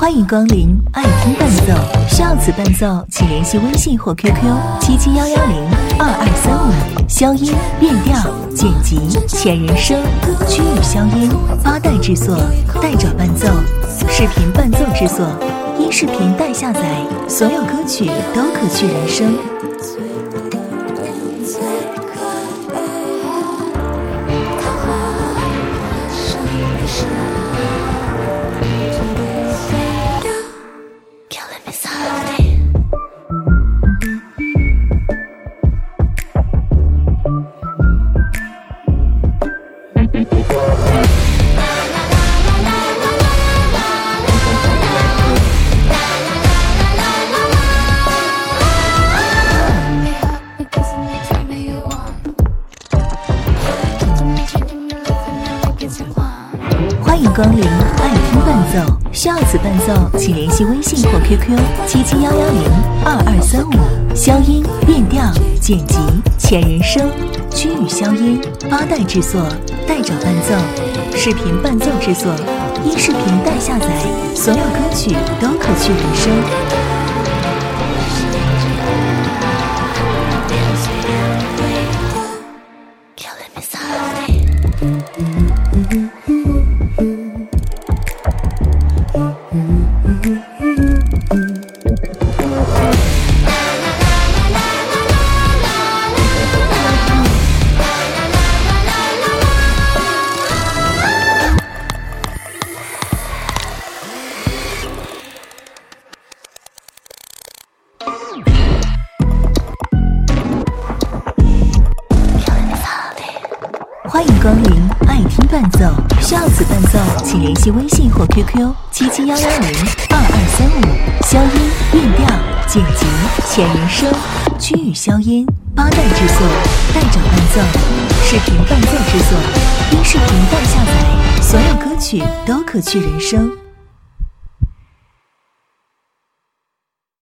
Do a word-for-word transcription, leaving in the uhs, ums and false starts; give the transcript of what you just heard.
欢迎光临爱听伴奏，需要此伴奏请联系微信或 Q Q 七七幺幺零二二三五。消音、变调、剪辑、前人声、区域消音，八代制作，代找伴奏，视频伴奏制作，音视频代下载，所有歌曲都可去人声。欢迎光临爱听伴奏，需要此伴奏请联系微信或 Q Q 七七幺幺零二二三五。消音、变调、剪辑、前人声、区域消音，八代制作，代找伴奏，视频伴奏制作，音视频代下载，所有歌曲都可去人声。欢迎光临爱听伴奏，需要此伴奏请联系微信或 Q Q 七七幺幺零二二三五。消音、变调、剪辑、前人声、区域消音，八代制作，代找伴奏，视频伴奏制作，音视频代下载，所有歌曲都可去人声。